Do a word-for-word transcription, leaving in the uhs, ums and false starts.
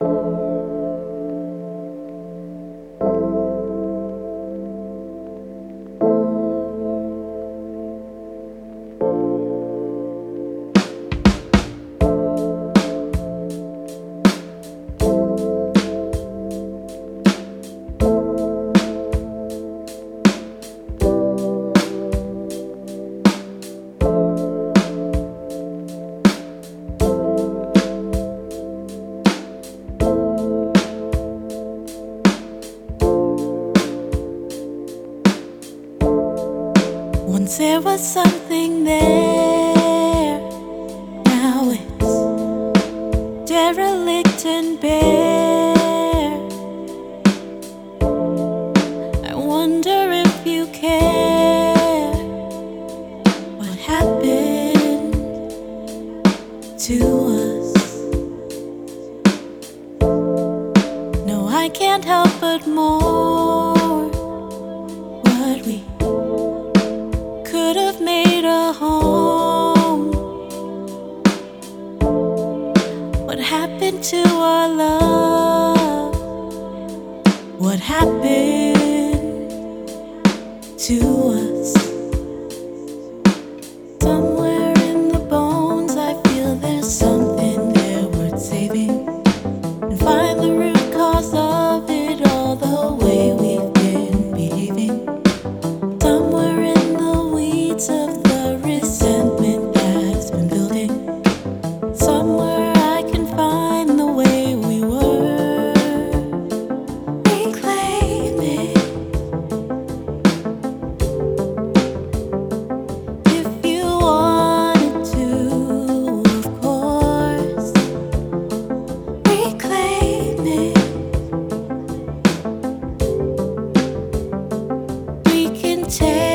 Once there was something there, now it's derelict and bare. I wonder if you care what happened to us. No, I can't help but mourn what we could have made a home. What happened to our love? What happened to us? Somewhere in the bones I feel there's something there worth saving, and find the root cause of it all, the way we've been behaving. Somewhere in the weeds of the resentment that's been building, somewhere I can find the way we were. Reclaim it if you wanted to, of course. Reclaim it. We can take